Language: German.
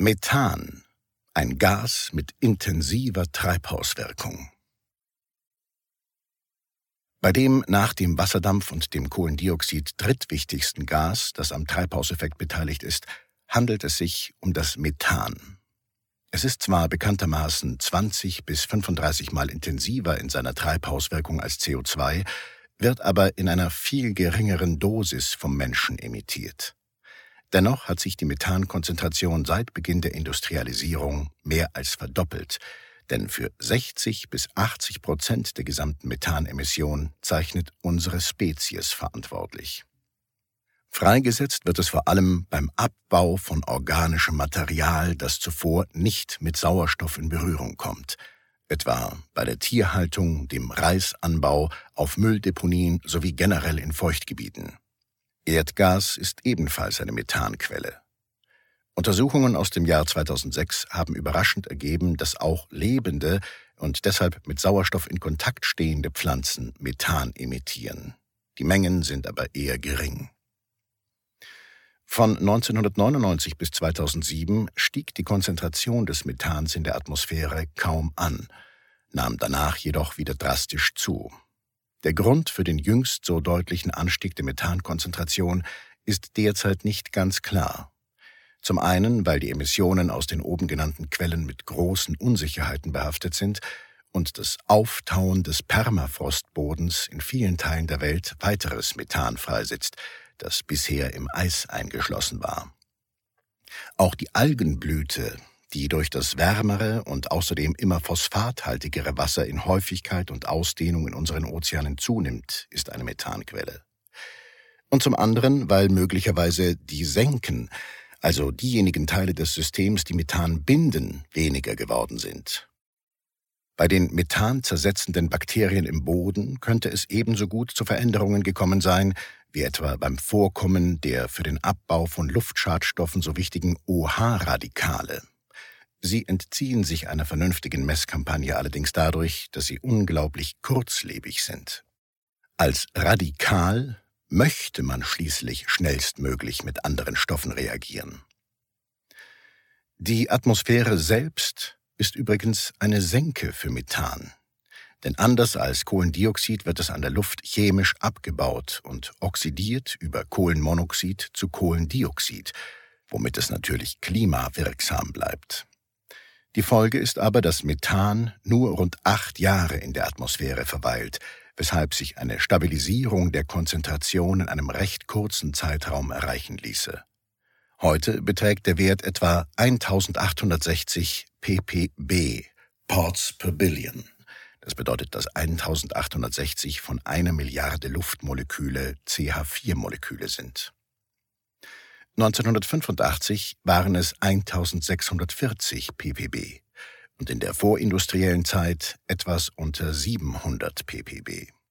Methan, ein Gas mit intensiver Treibhauswirkung. Bei dem nach dem Wasserdampf und dem Kohlendioxid drittwichtigsten Gas, das am Treibhauseffekt beteiligt ist, handelt es sich um das Methan. Es ist zwar bekanntermaßen 20 bis 35 Mal intensiver in seiner Treibhauswirkung als CO2, wird aber in einer viel geringeren Dosis vom Menschen emittiert. Dennoch hat sich die Methankonzentration seit Beginn der Industrialisierung mehr als verdoppelt, denn für 60 bis 80% der gesamten Methanemission zeichnet unsere Spezies verantwortlich. Freigesetzt wird es vor allem beim Abbau von organischem Material, das zuvor nicht mit Sauerstoff in Berührung kommt, etwa bei der Tierhaltung, dem Reisanbau, auf Mülldeponien sowie generell in Feuchtgebieten. Erdgas ist ebenfalls eine Methanquelle. Untersuchungen aus dem Jahr 2006 haben überraschend ergeben, dass auch lebende und deshalb mit Sauerstoff in Kontakt stehende Pflanzen Methan emittieren. Die Mengen sind aber eher gering. Von 1999 bis 2007 stieg die Konzentration des Methans in der Atmosphäre kaum an, nahm danach jedoch wieder drastisch zu. Der Grund für den jüngst so deutlichen Anstieg der Methankonzentration ist derzeit nicht ganz klar. Zum einen, weil die Emissionen aus den oben genannten Quellen mit großen Unsicherheiten behaftet sind und das Auftauen des Permafrostbodens in vielen Teilen der Welt weiteres Methan freisetzt, das bisher im Eis eingeschlossen war. Auch die Algenblüte, die durch das wärmere und außerdem immer phosphathaltigere Wasser in Häufigkeit und Ausdehnung in unseren Ozeanen zunimmt, ist eine Methanquelle. Und zum anderen, weil möglicherweise die Senken, also diejenigen Teile des Systems, die Methan binden, weniger geworden sind. Bei den Methan zersetzenden Bakterien im Boden könnte es ebenso gut zu Veränderungen gekommen sein, wie etwa beim Vorkommen der für den Abbau von Luftschadstoffen so wichtigen OH-Radikale. Sie entziehen sich einer vernünftigen Messkampagne allerdings dadurch, dass sie unglaublich kurzlebig sind. Als Radikal möchte man schließlich schnellstmöglich mit anderen Stoffen reagieren. Die Atmosphäre selbst ist übrigens eine Senke für Methan. Denn anders als Kohlendioxid wird es an der Luft chemisch abgebaut und oxidiert über Kohlenmonoxid zu Kohlendioxid, womit es natürlich klimawirksam bleibt. Die Folge ist aber, dass Methan nur rund 8 Jahre in der Atmosphäre verweilt, weshalb sich eine Stabilisierung der Konzentration in einem recht kurzen Zeitraum erreichen ließe. Heute beträgt der Wert etwa 1860 ppb, Parts per Billion. Das bedeutet, dass 1860 von 1 Milliarde Luftmoleküle CH4-Moleküle sind. 1985 waren es 1640 ppb und in der vorindustriellen Zeit etwas unter 700 ppb.